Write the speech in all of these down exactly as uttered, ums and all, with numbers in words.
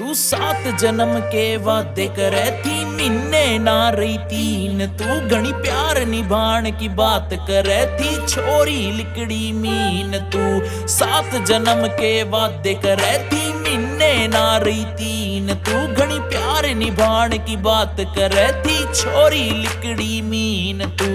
तू सात जन्म के वादे करे थी महीने ना रही तीन। तू घनी प्यार निभान की बात करे थी छोरी लिकड़ी मीन। तू सात जन्म के वादे करे थी महीने ना रही तीन। तू घनी प्यार निभान की बात करे थी छोरी लिकड़ी मीन। तू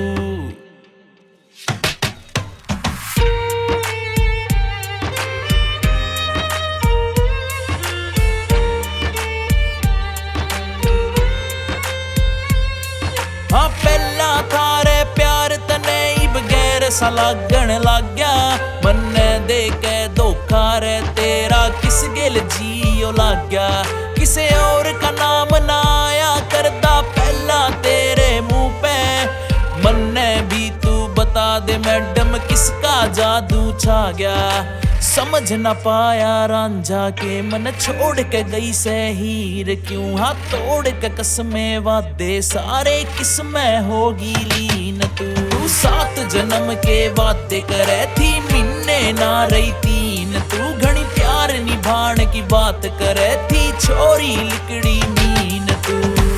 हाँ पहला थारे प्यार तने ही बगैर सा लागण लाग गया। मन्ने दे के धोखा रे तेरा किस गिल जियो लाग गया। किसे और का नाम ना आया करदा पहला तेरे मुंह पे। मन्ने भी तू बता दे मैडम किसका जादू छा गया। समझ ना पाया रांझा के मन छोड़ के गई से हीर क्यों। हाथ तोड़ के कसमें वादे सारे किसमें होगी लीन। तू सात जन्म के वादे करे थी महीने ना रही तीन। तू घनी प्यार निभान की बात करे थी छोरी लिकड़ी मीन। तू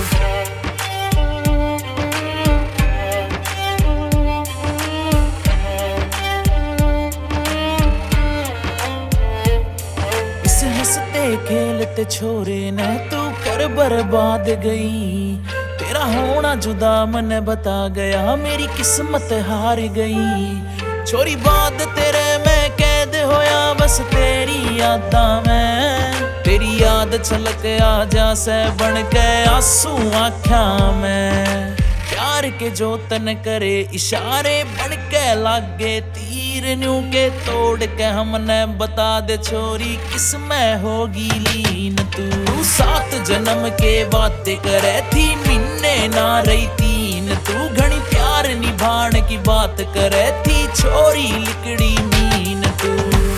हंसते खेलते छोरे ने तू कर बर्बाद गई। तेरा होना जुदा मन बता गया मेरी किस्मत हार गई। छोरी बाद तेरे मैं कैद होया बस तेरी यादा में। तेरी याद छलक आ जा से बन के आंसू आँखा में। प्यार के जो तन करे इशारे बन के लागे तीर न्यू के तोड़ के हमने बता दे छोरी किसमें होगी लीन। तू सात जन्म के वादे करे थी महीने ना रही तीन। तू घनी प्यार निभान की बात करे थी छोरी लिकड़ी मीन। तू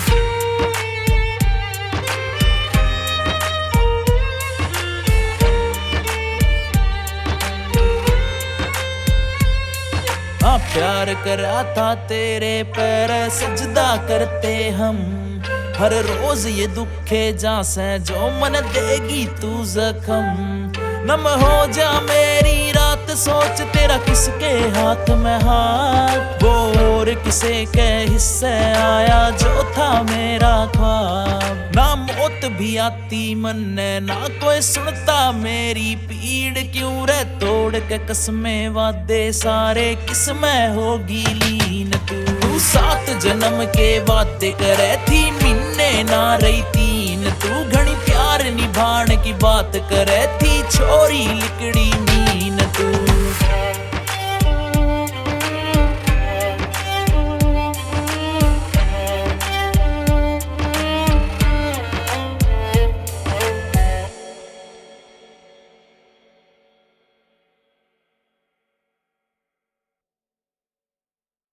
हाँ प्यार करा था तेरे पैर सजदा करते हम। हर रोज ये दुखे जा से जो मन देगी तू जख्म। नम हो जा मेरी रात सोच तेरा किसके हाथ में हाथ। वो और किसे के हिस्से आया जो था मेरा ख्वाब। ना मौत भी आती मन ने ना कोई सुनता मेरी पीड़ क्यों रे तोड़ के कसमें वादे सारे किसमें होगी लीन। तू सात जन्म के वादे करे थी महीने ना रही तीन। तू घनी प्यार निभान की बात करे थी छोरी लिकड़ी